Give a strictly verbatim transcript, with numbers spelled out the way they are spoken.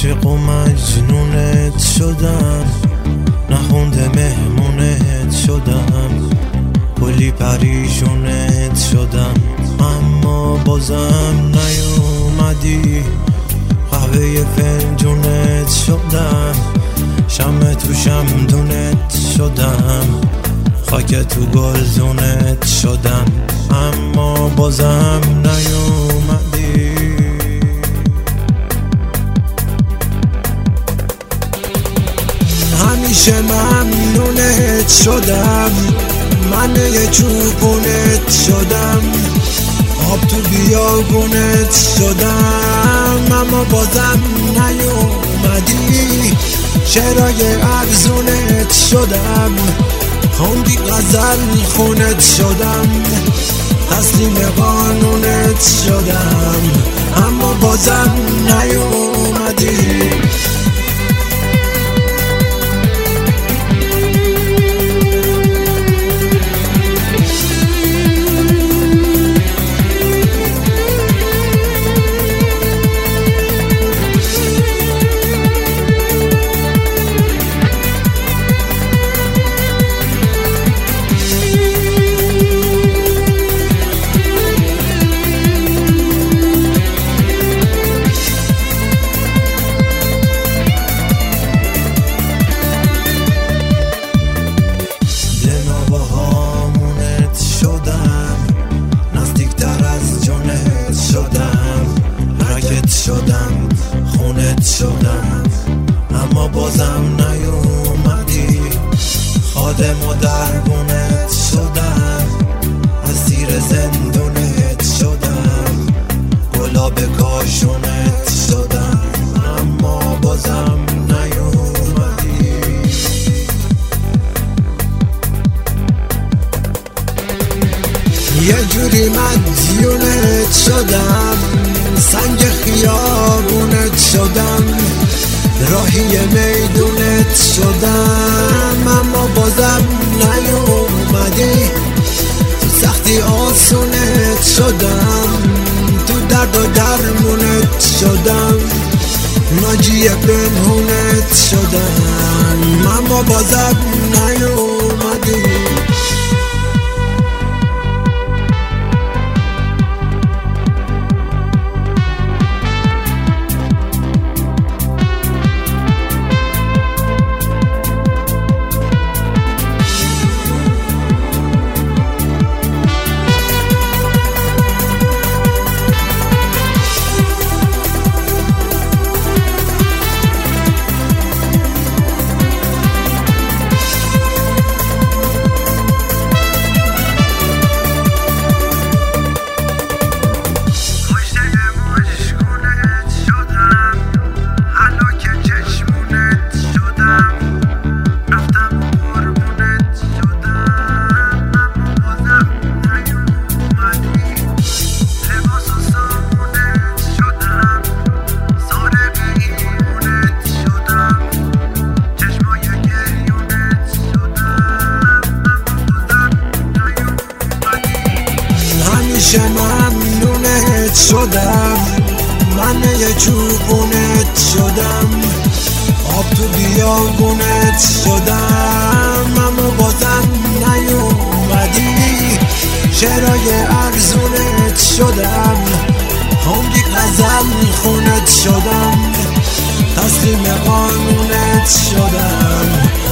عاشق و مجنونت شدم، نخونده مهمونت شدم، کلی پریشونت شدم، اما بازم نیومدی. قهوه فنجونت شدم، شمع تو شمدونت شدم، خاک تو گلزونت شدم، اما بازم نیومدی. همیشه ممنونت شدم، من یه چوبونت شدم، آب تو بیابونت شدم، اما بازم نیومدی. شعرهای ارزونت شدم، خوندی غزل خونت شدم، تسلیم قانونت شدم، اما بازم نیومدی. شدم خونت شدم، اما بازم نیومدی. خادم و دربونت شدم، اسیر زندونت شدم، گلاب کاشونت شدم، اما بازم نیومدی. یه جوری مدیونت شدم، سنگ خیابونت شدم، راهی میدونت شدم، اما بازم نیومدی. تو سختی آسونت شدم، تو درد و درمونت شدم، ناجی پنهونت شدم، اما بازم نیومدی. همیشه ممنونت شدم، من یه چوبونت شدم، آب تو بیابونت شدم، اما بازم نیومدی. شعرهای ارزونت شدم، خوندی غزل خونت شدم، تسلیم قانونت شدم،